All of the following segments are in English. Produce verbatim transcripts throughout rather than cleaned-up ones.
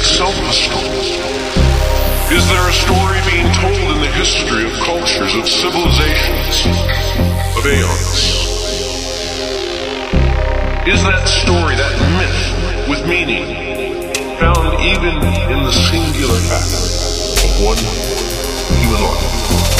itself a story? Is there a story being told in the history of cultures, of civilizations, of aeons? Is that story, that myth with meaning, found even in the singular fact of one human life?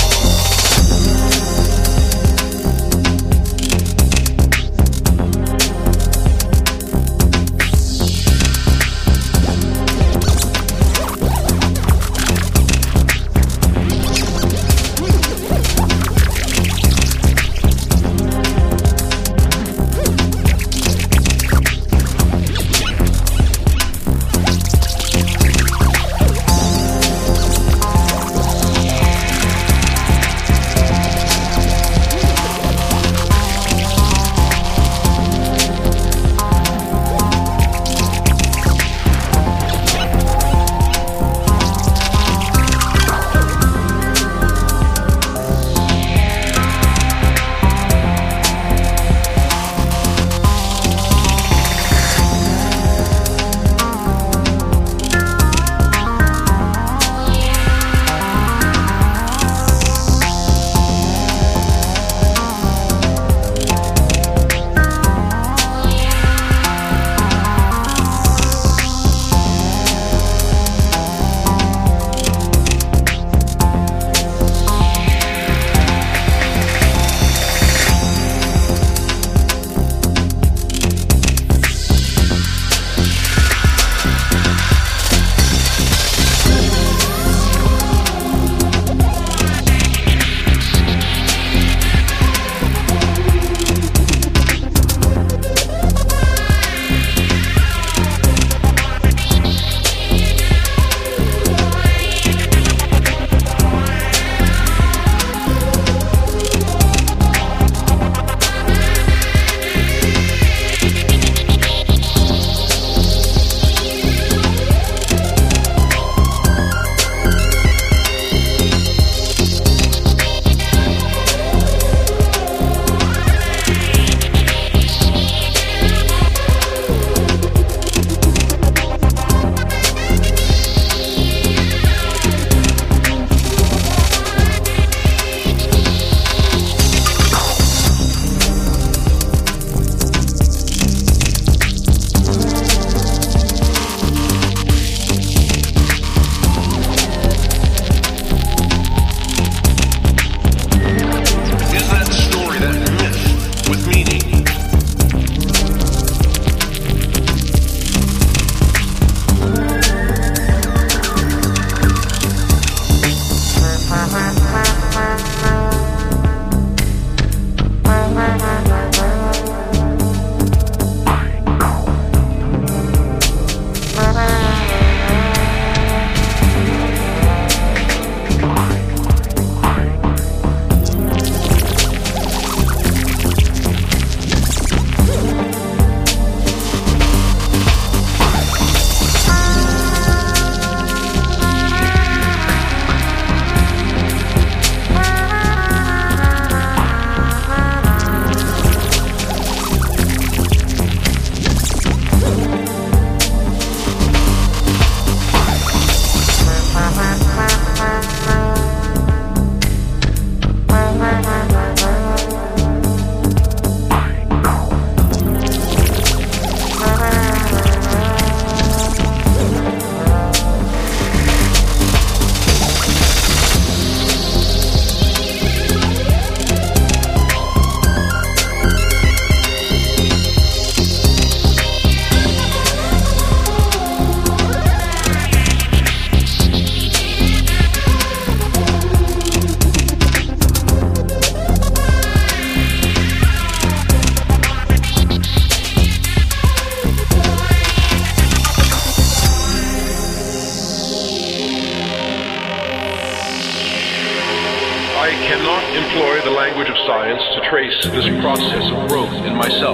cannot employ the language of science to trace this process of growth in myself.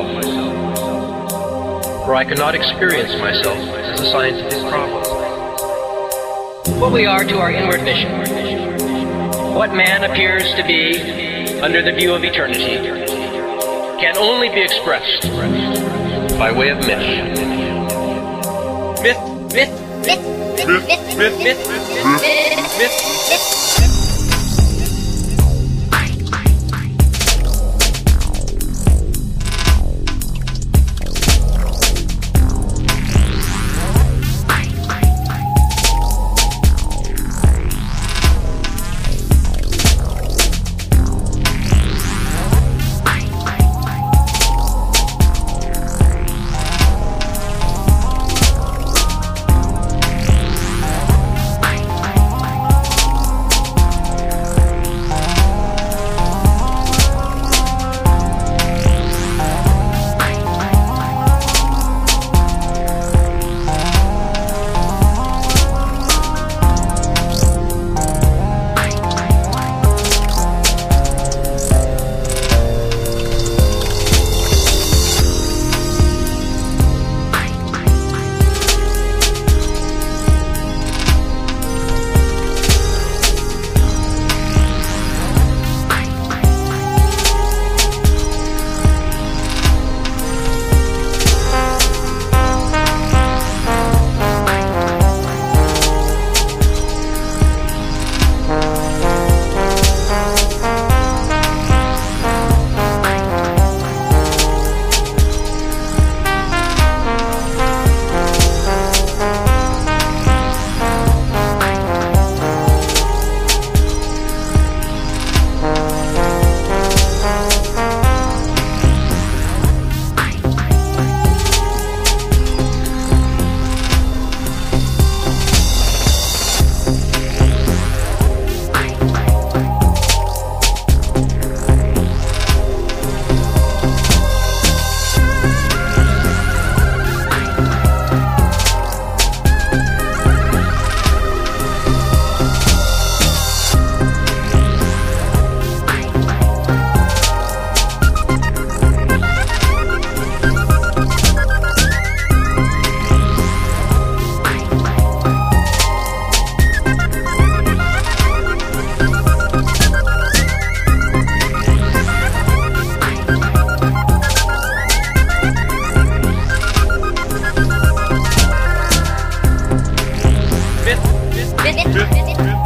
For I cannot experience myself as a scientific problem. What we are to our inward vision, what man appears to be under the view of eternity, can only be expressed by way of myth. Myth, myth, myth, myth, myth, myth. Myth, myth, myth, myth.